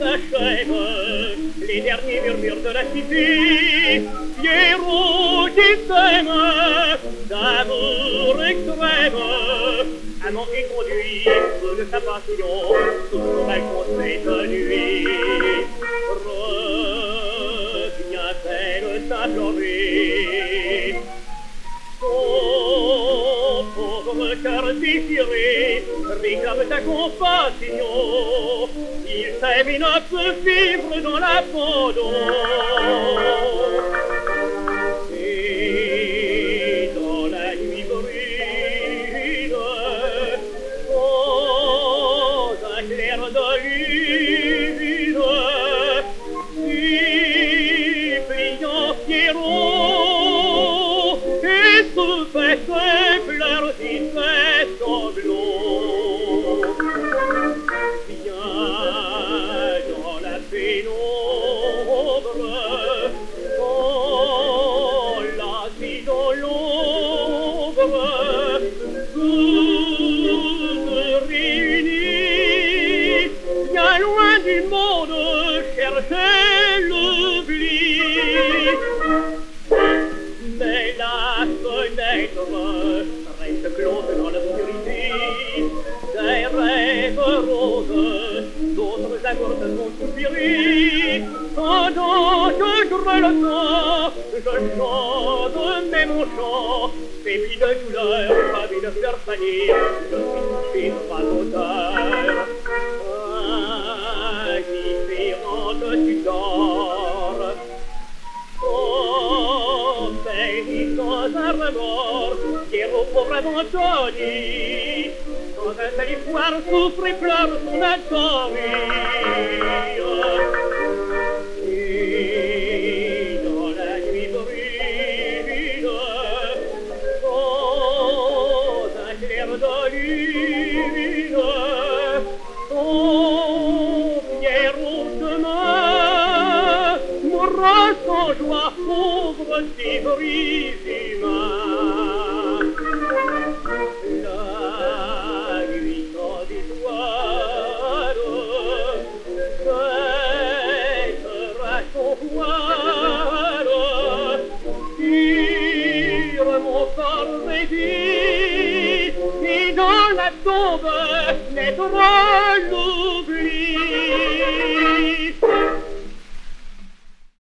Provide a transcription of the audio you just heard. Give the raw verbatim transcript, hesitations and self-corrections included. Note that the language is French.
s'achèvent les derniers murmures de la cité. Pierrot qui s'aime d'amour extrême, amant et conduit de sa passion sous son balcon cette nuit. Revient-elle s'implorer son pauvre cœur déchiré réclame ta compassion. Il s'aime et ne peut vivre dans l'abandon. Et dans la nuit brune, sans un clair de lune, suppliant Pierrot, et se fait ses pleurs et ses sanglots. Viens dans la pénombre, enlacés dans l'ombre, tous réunis, bien loin du monde, chercher l'oubli. Mais la fenêtre reste close dans l'obscurité. Des rêves roses, d'autres amours se sont soupirés. Pendant que je releçons, je chante, mais mon chant pétrit de douleur, pavé de fleurs fanées. Je suis touché par l'auteur. Indifférente, tu dors. Oh, mais sans un remords, Pierrot pauvre abandonné, sans un seul espoir souffre et pleure son insomnie. Et dans la nuit brune, sans un clair de lune, son Pierrot demain mourra sans joie, pauvre débris humain.